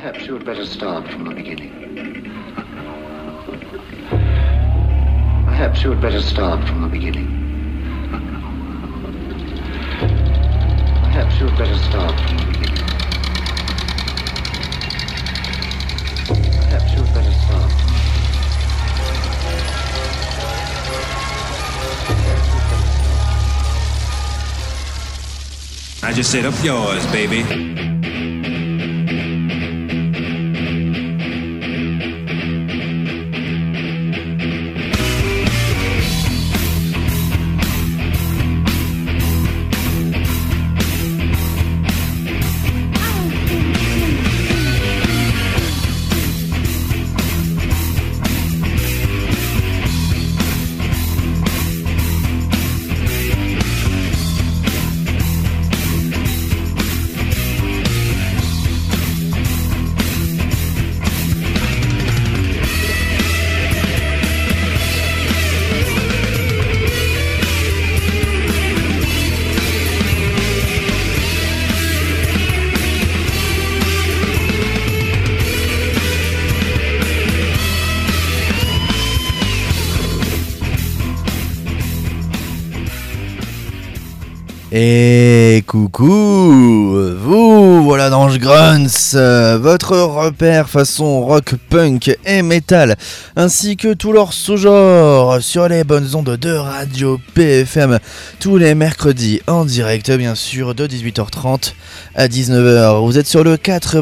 Perhaps you had better start from the beginning. Perhaps you had better start from the beginning. Perhaps you had better start from the beginning. Perhaps you had better start. I just said up yours, baby. Et coucou, vous voilà dans Grunts, votre repère façon rock, punk et metal, ainsi que tous leurs sous-genres sur les bonnes ondes de Radio PFM, tous les mercredis en direct bien sûr de 18h30 à 19h. Vous êtes sur le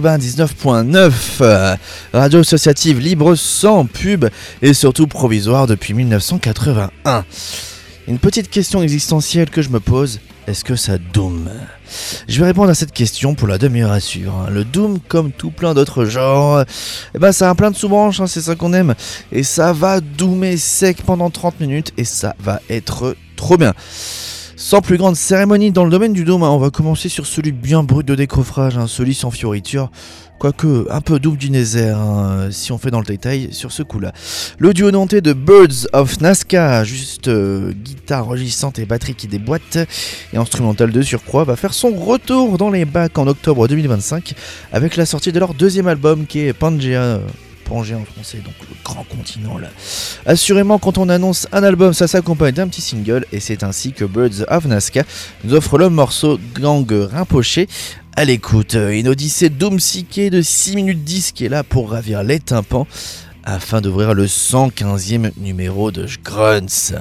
99.9, radio associative libre sans pub et surtout provisoire depuis 1981. Une petite question existentielle que je me pose. Est-ce que ça doom ? Je vais répondre à cette question pour la demi-heure à suivre. Le doom, comme tout plein d'autres genres, ça a plein de sous-branches, c'est ça qu'on aime. Et ça va doomer sec pendant 30 minutes et ça va être trop bien. Sans plus grande cérémonie dans le domaine du doom, on va commencer sur celui bien brut de décoffrage, celui sans fioriture. Quoique un peu double du Nézer, si on fait dans le détail sur ce coup-là. Le duo nantais de Birds of Nazca, juste guitare enregistrante et batterie qui déboîte, et instrumental de surcroît, va faire son retour dans les bacs en octobre 2025, avec la sortie de leur deuxième album qui est Pangea en français, donc le grand continent là. Assurément, quand on annonce un album, ça s'accompagne d'un petit single, et c'est ainsi que Birds of Nazca nous offre le morceau Gang Rinpoché. À l'écoute, une odyssée doom psyché de 6 minutes 10 qui est là pour ravir les tympans afin d'ouvrir le 115e numéro de Grunts.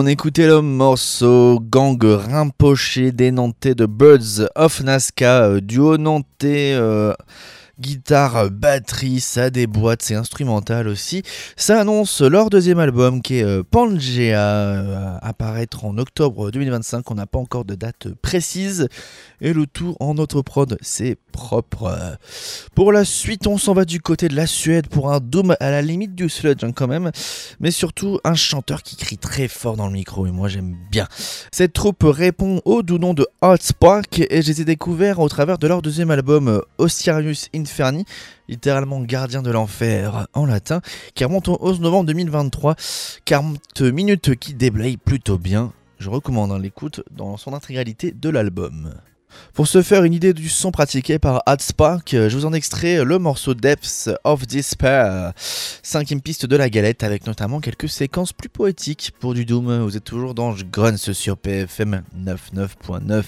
On écoutait le morceau Gang Rimpoché des Nantais de Birds of Nazca, duo nantais. Guitare, batterie, ça déboîte, c'est instrumental aussi. Ça annonce leur deuxième album qui est Pangea, à apparaître en octobre 2025. On n'a pas encore de date précise. Et le tout en autre prod, c'est propre. Pour la suite, on s'en va du côté de la Suède pour un doom à la limite du sludge quand même. Mais surtout un chanteur qui crie très fort dans le micro et moi j'aime bien. Cette troupe répond au doux nom de Heartspark et je les ai découverts au travers de leur deuxième album Osirius Inferni, littéralement gardien de l'enfer en latin, qui remonte au 11 novembre 2023. 40 minutes qui déblayent plutôt bien. Je recommande l'écoute dans son intégralité de l'album. Pour se faire une idée du son pratiqué par Heartspark, je vous en extrais le morceau Depths of Despair, 5e piste de la galette, avec notamment quelques séquences plus poétiques pour du doom. Vous êtes toujours dans Grunts sur PFM 99.9.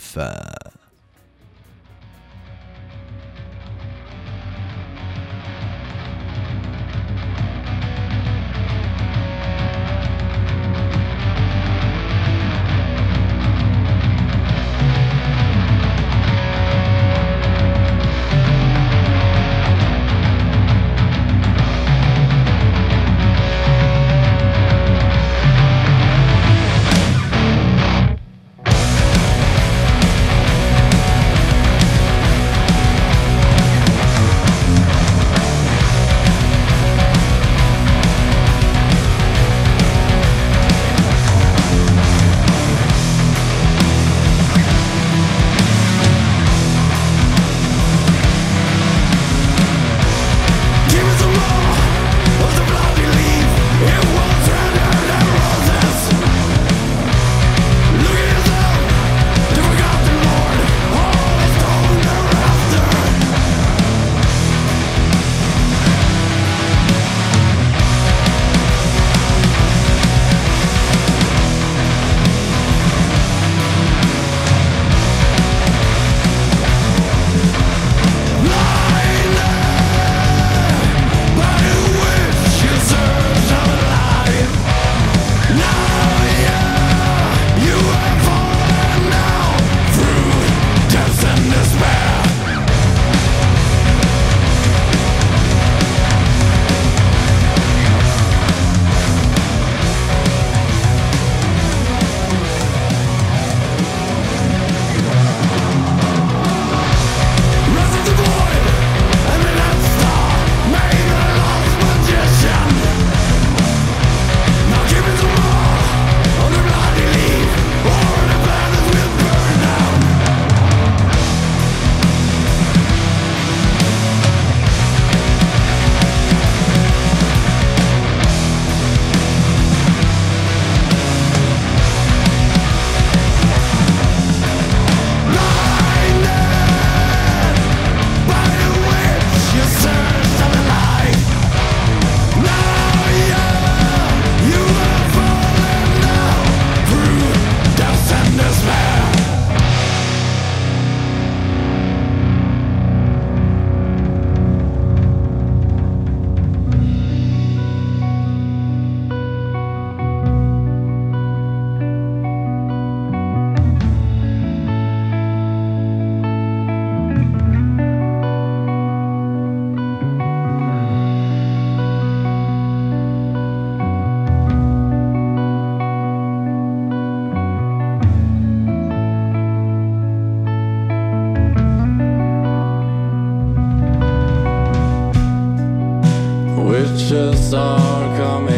Witches are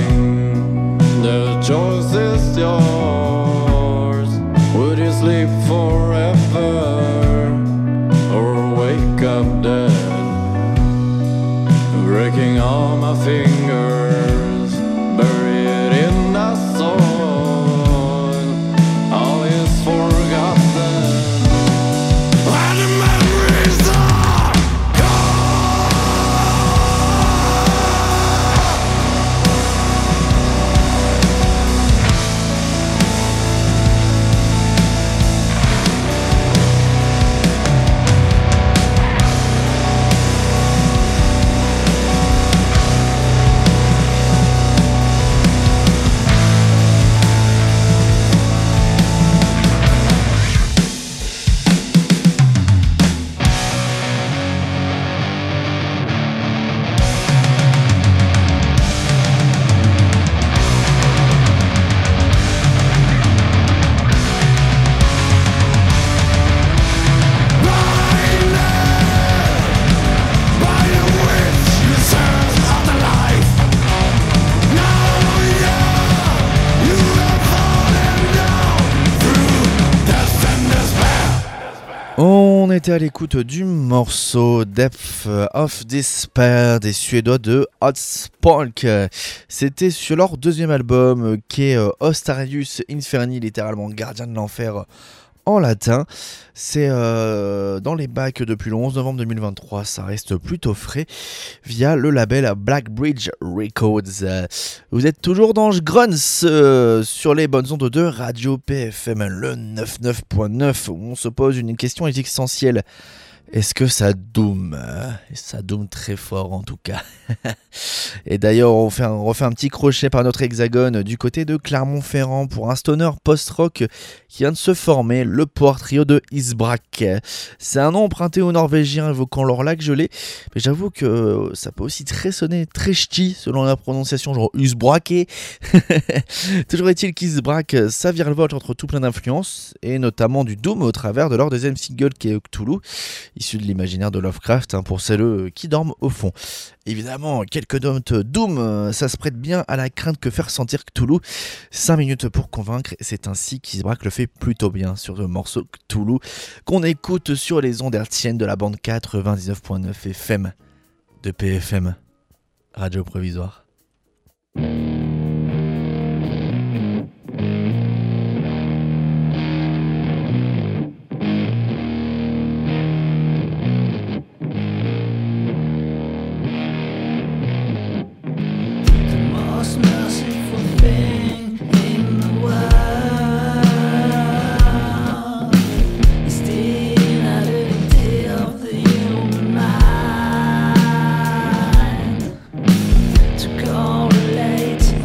coming, the choice is yours. Would you sleep forever or wake up dead? Breaking all my fingers, buried in the soil. All is forgotten, and the memories are gone. On était à l'écoute du morceau Depth of Despair des Suédois de Hotspunk. C'était sur leur deuxième album qui est Ostarius Inferni, littéralement gardien de l'enfer en latin. C'est dans les bacs depuis le 11 novembre 2023, ça reste plutôt frais via le label Black Bridge Records. Vous êtes toujours dans Grunts sur les bonnes ondes de Radio PFM, le 99.9, où on se pose une question existentielle. Est-ce que ça doom ? Ça doom très fort en tout cas. Et d'ailleurs on refait un petit crochet par notre hexagone du côté de Clermont-Ferrand pour un stoner post-rock qui vient de se former, le power trio de Isbrak. C'est un nom emprunté aux Norvégiens évoquant leur lac gelé, mais j'avoue que ça peut aussi sonner très ch'ti selon la prononciation, genre Isbraké. Toujours est-il qu'Isbrak, ça virevolte entre tout plein d'influences, et notamment du doom au travers de leur deuxième single qui est Cthulhu, issu de l'imaginaire de Lovecraft, pour celles qui dorment au fond. Évidemment, quelques notes doom, ça se prête bien à la crainte que fait ressentir Cthulhu. 5 minutes pour convaincre, et c'est ainsi qu'Isbrak le fait plutôt bien sur le morceau Cthulhu, qu'on écoute sur les ondes hertziennes de la bande 99.9 FM de PFM, Radio Provisoire. To correlate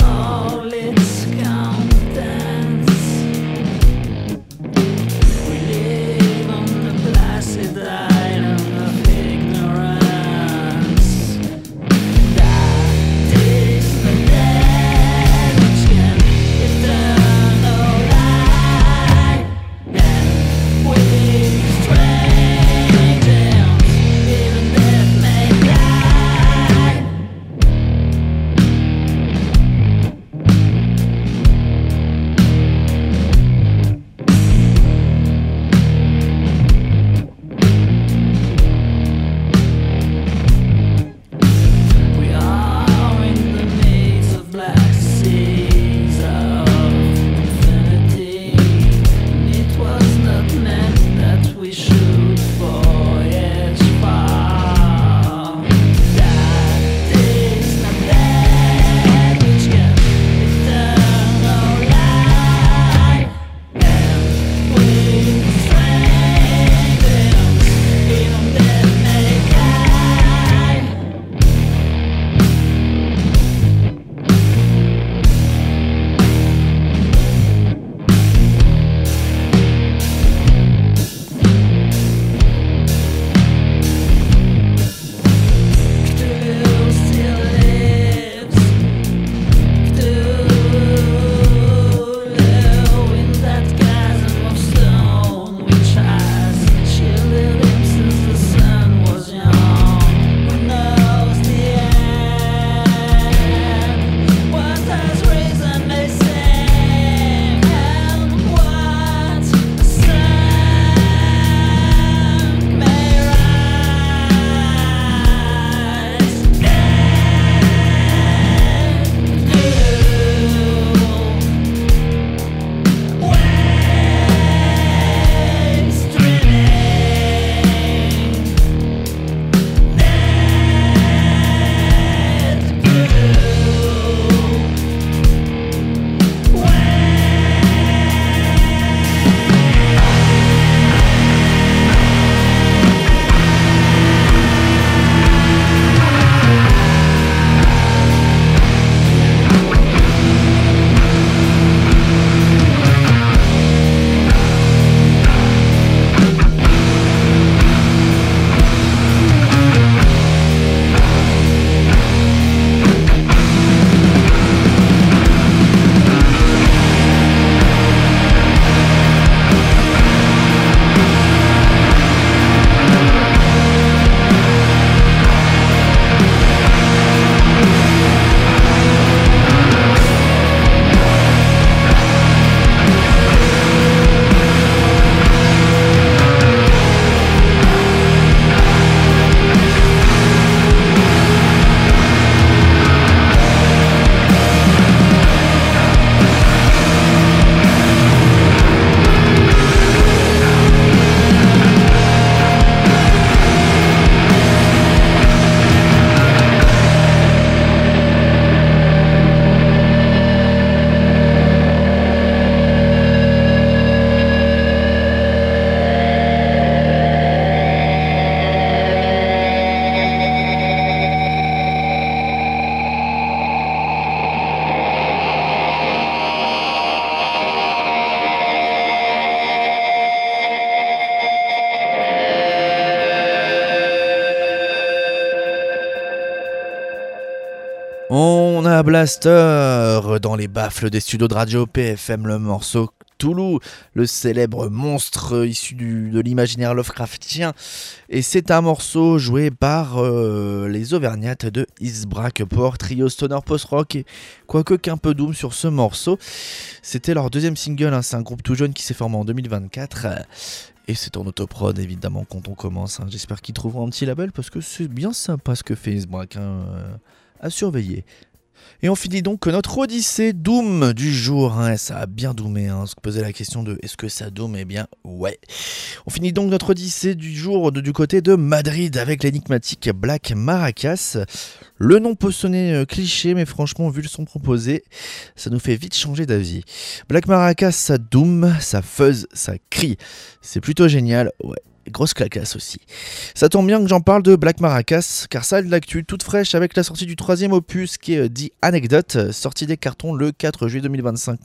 Soda Blaster dans les baffles des studios de Radio PFM, le morceau Cthulhu, le célèbre monstre issu de l'imaginaire Lovecraftien, et c'est un morceau joué par les Auvergnates de Ysbrakport, trio stoner post-rock, et quoique qu'un peu doom sur ce morceau. C'était leur deuxième single, hein, c'est un groupe tout jeune qui s'est formé en 2024, et c'est en autoprod évidemment quand on commence, hein. J'espère qu'ils trouveront un petit label parce que c'est bien sympa ce que fait Ysbrak, hein, à surveiller. Et on finit donc notre odyssée Doom du jour, hein. Ça a bien doomé, hein. On se posait la question de est-ce que ça doom? Eh bien ouais. On finit donc notre odyssée du jour du côté de Madrid avec l'énigmatique Black Maracas. Le nom peut sonner cliché, mais franchement vu le son proposé, ça nous fait vite changer d'avis. Black Maracas, ça doom, ça fuzz, ça crie. C'est plutôt génial, ouais. Grosse clacasse aussi. Ça tombe bien que j'en parle de Black Maracas, car ça a de l'actu toute fraîche avec la sortie du troisième opus qui est The Anecdote, sorti des cartons le 4 juillet 2025.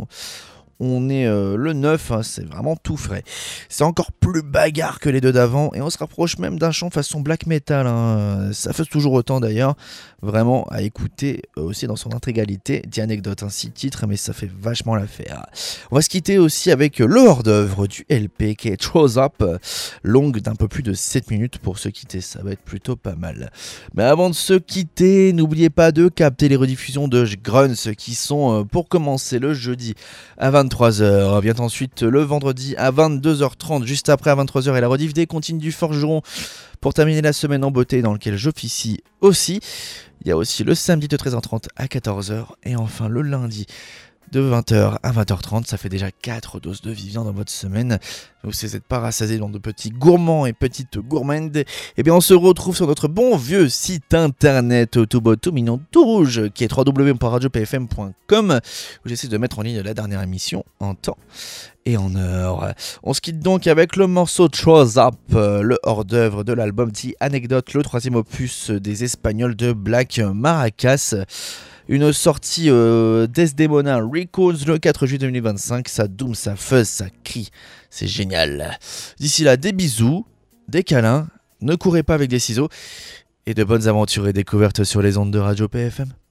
On est le 9, hein, c'est vraiment tout frais. C'est encore plus bagarre que les deux d'avant et on se rapproche même d'un chant façon black metal, hein. Ça fait toujours autant d'ailleurs, vraiment à écouter aussi dans son intégralité. The Anecdote, un 6 titres, mais ça fait vachement l'affaire. On va se quitter aussi avec le hors-d'œuvre du LP qui est Throws Up, longue d'un peu plus de 7 minutes pour se quitter, ça va être plutôt pas mal. Mais avant de se quitter, n'oubliez pas de capter les rediffusions de Grunts qui sont pour commencer le jeudi à 23h, vient ensuite le vendredi à 22h30, juste après à 23h et la rediff des Comptines du Forgeron pour terminer la semaine en beauté dans laquelle j'officie aussi. Il y a aussi le samedi de 13h30 à 14h et enfin le lundi de 20h à 20h30, ça fait déjà 4 doses de Vivian dans votre semaine. Vous êtes pas rassasiés dans de petits gourmands et petites gourmandes. Et bien on se retrouve sur notre bon vieux site internet tout beau, tout mignon, tout rouge, qui est www.radiopfm.com, où j'essaie de mettre en ligne la dernière émission en temps et en heure. On se quitte donc avec le morceau Throws Up, le hors-d'œuvre de l'album The Anecdote, le troisième opus des Espagnols de Black Maracas. Une sortie Desdemona Records le 4 juillet 2025, ça doom, ça fuzz, ça crie, c'est génial. D'ici là, des bisous, des câlins, ne courez pas avec des ciseaux, et de bonnes aventures et découvertes sur les ondes de Radio PFM.